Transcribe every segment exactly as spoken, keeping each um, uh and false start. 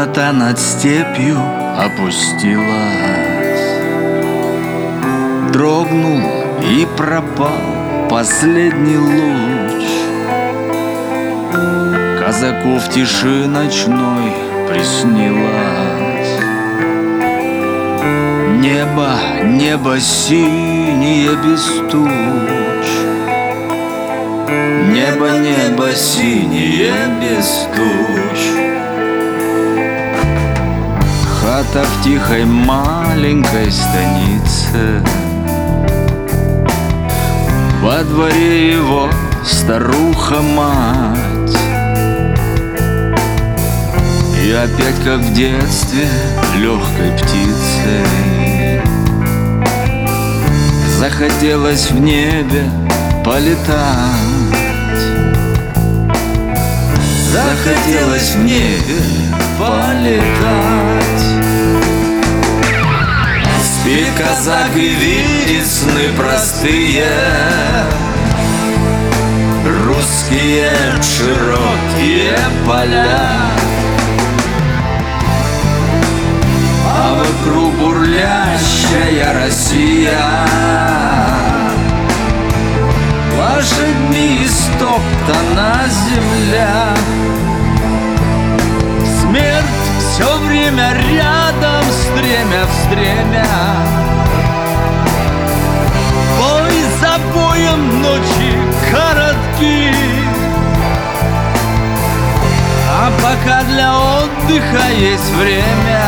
Темнота над степью опустилась, дрогнул и пропал последний луч. Казаку в тиши ночной приснилось небо, небо синее без туч. Небо, небо синее без туч. Хата в тихой маленькой станице, во дворе его старуха-мать. И опять, как в детстве, легкой птицей захотелось в небе полетать. Захотелось в небе полетать. Спит казак и видит сны простые, русские широкие поля, а вокруг бурлящая Россия, лошадьми истоптана земля. Смерть все время рядом, стремя в стремя. Бой за боем, ночи коротки, а пока для отдыха есть время,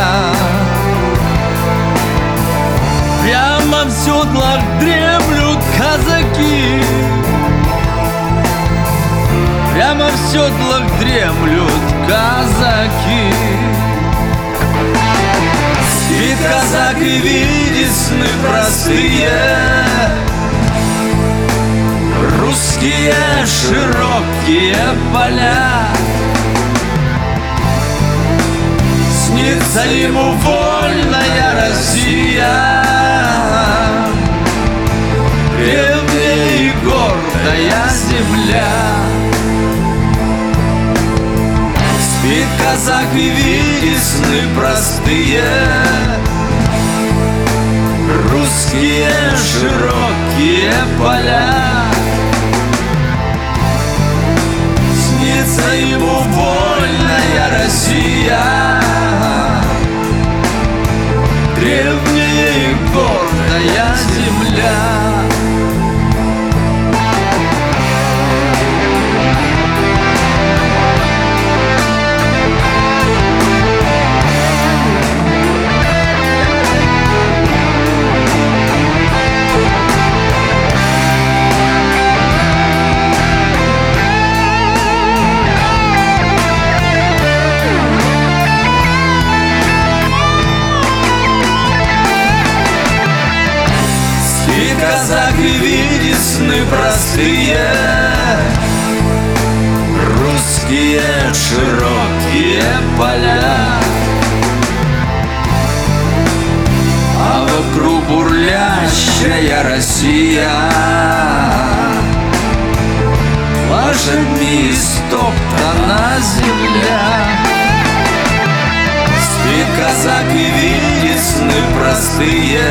прямо в седлах дремлют казаки. Прямо в седлах дремлют казаки. Спит казак и видит сны простые, русские широкие поля. Снится ему вольная Россия, древняя и гордая земля. Спит казак и видит сны простые, русские широкие поля. Снится ему вольная Россия, древняя и гордая земля. Казак и видит сны простые, русские широкие поля, а вокруг бурлящая Россия, лошадьми истоптана земля. Спит казак и видит сны простые,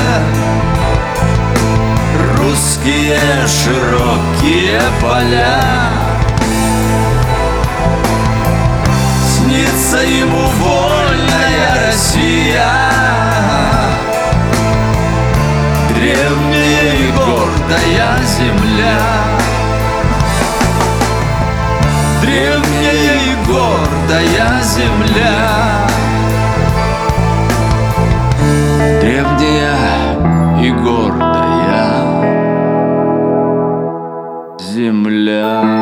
русские широкие поля. Снится ему вольная Россия, древняя и гордая земля. Древняя и гордая земля. Древняя и гордая земля.